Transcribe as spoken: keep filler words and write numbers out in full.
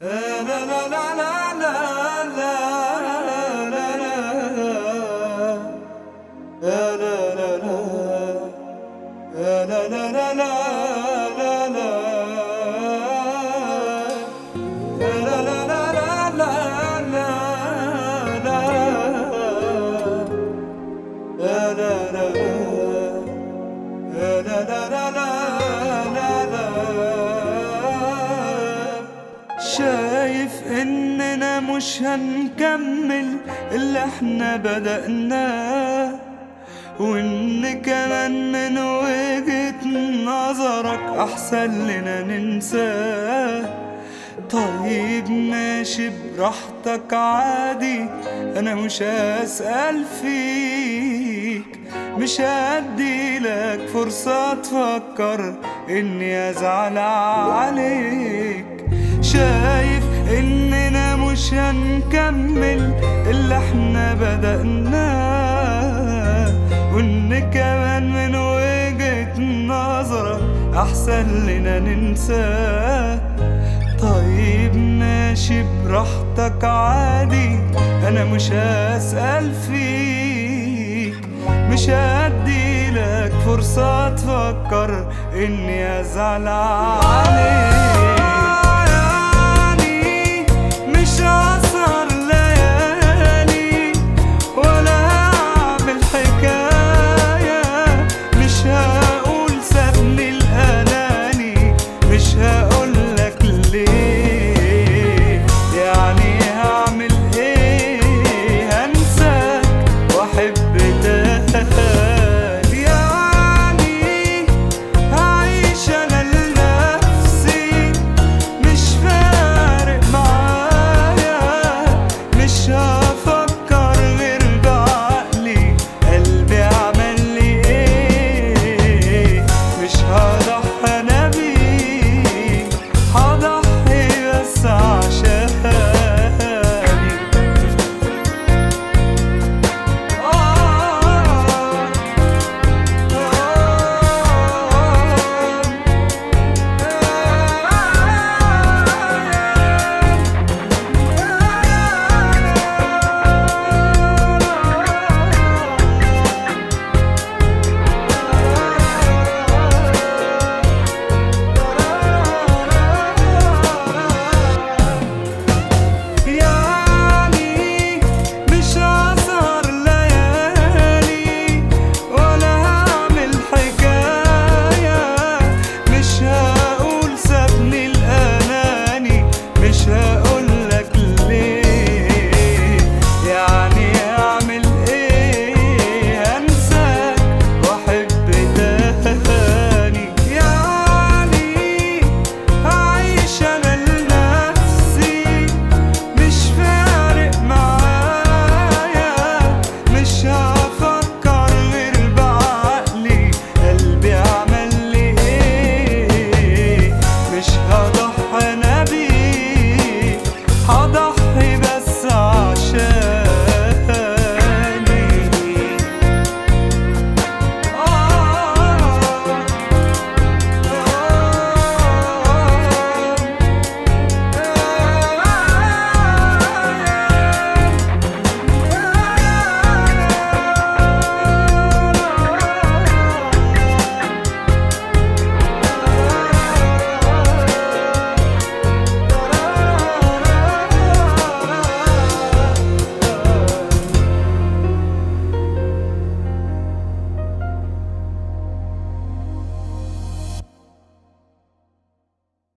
شايف اننا مش هنكمل اللي احنا بدأناه، وان كمان من وجهة نظرك احسن لنا ننساه. طيب ماشي براحتك عادي، انا مش هسأل فيك، مش هديلك فرصة تفكر اني ازعل عليك. شايف اننا مش هنكمل اللي احنا بدأناه، وان كمان من وجهة نظرك احسن لنا ننساه. طيب ماشي براحتك عادي، انا مش هسأل فيك، مش هديلك فرصة تفكر اني ازعل عليك.